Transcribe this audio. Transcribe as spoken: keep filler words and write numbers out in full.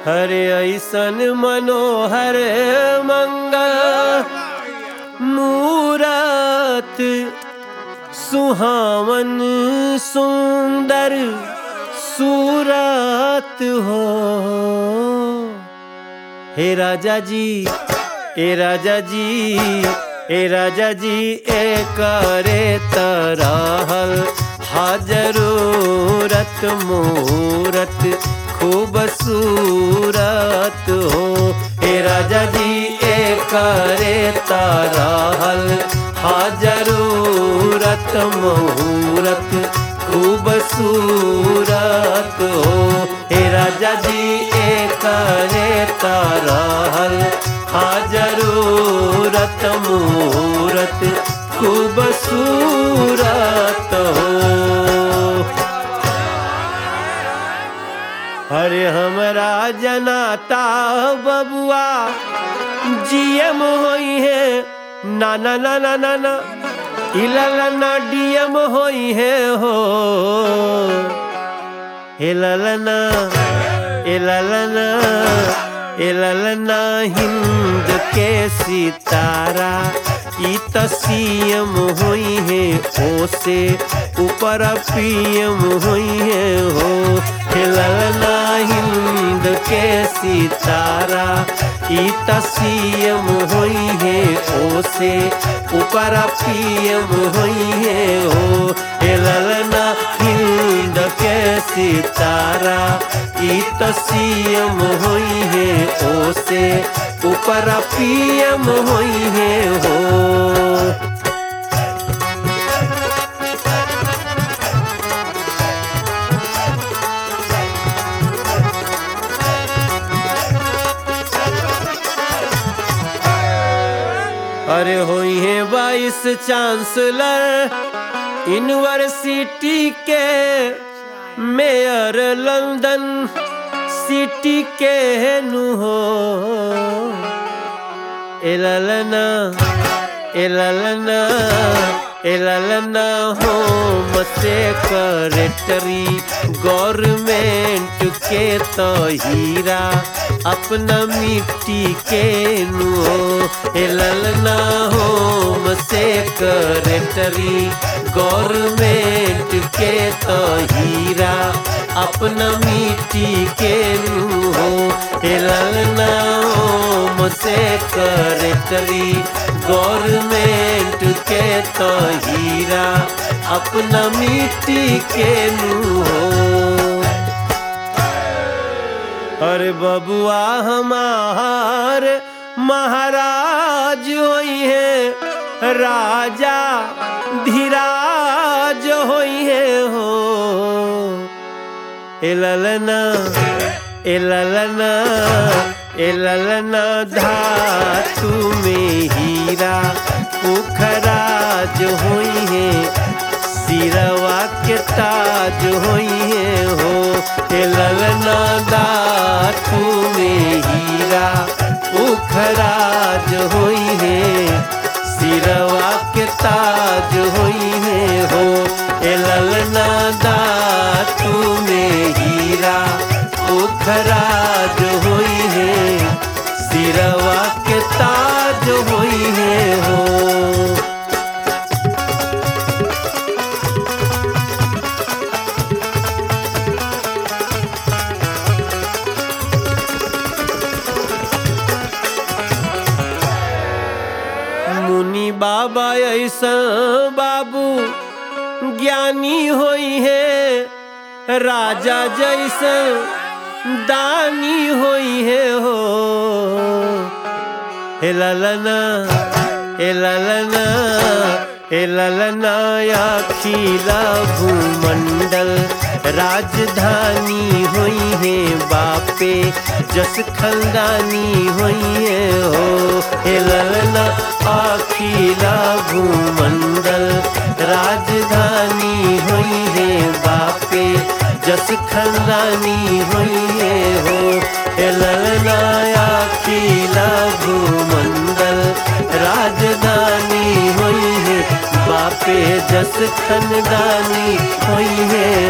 हरे ऐसन मनोहर मंगल मूरत सुहावन सुंदर सूरत हो। हे राजा जी ए राजा जी ए राजा जी ए करे तरहल हाजरूरत मूरत खूब सूरत हो। हे राजा जी ए करे तरहल हाजरूरत मूरत खूब सूरत हो। हे राजा जी ए करे तरहल हाजरूरत मूरत खूब सूरत हो। अरे हमरा जनाता बबुआ जीएम होई है ना ना ना ना ना ना इललना डीएम होई है हो। इललना इललना इललना हिंद के सितारा ई त सीएम हुई है ओ से ऊपर पीएम हुई है हो। हिलना हिंद के सितारा ई त सीएम हुई है ओ से ऊपर पीएम हुई है हो। हिलना हिंद के सितारा ई त सीएम हुई है ओ से ऊपर पीएम हुई है हो। अरे हुई है वाइस चांसलर यूनिवर्सिटी के मेयर लंदन सिटी के नु हो। एललना एललना एललना होम सेक्रेटरी गवर्नमेंट के तो हीरा अपना मिट्टी के नु हो। एललना होम सेक्रेटरी गवर्नमेंट के तो हीरा अपना मिट्टी के नु हो। एललना होम सेक्रेटरी गवर्नमेंट के तो हीरा अपना मिट्टी के नु हो। अरे बबुआ हमार महाराज होई है राजा धीराज होई है हो। एललना एललना एललना धातु में हीरा पुखराज होई है सिरवा के ताज होई है हो। एललना धातु में हीरा पुखराज होई है सिरवा के ताज होई है हो। एललना धातु में हीरा पुखराज होई है सिरवा के ताज होई है हो। मुनि बाबा ऐसा बाबू ज्ञानी होई है राजा जैसा दानी होई है हो। एललना एललना एललना अखिला भूमंडल राजधानी होई है बापे जस खंदानी होई है हो। एललना अखिला भूमंडल राजधानी होई है बापे जस खंदानी होई है हो। एललना अखिला भूमंडल राजधानी होई है बापे जस खंदानी होई है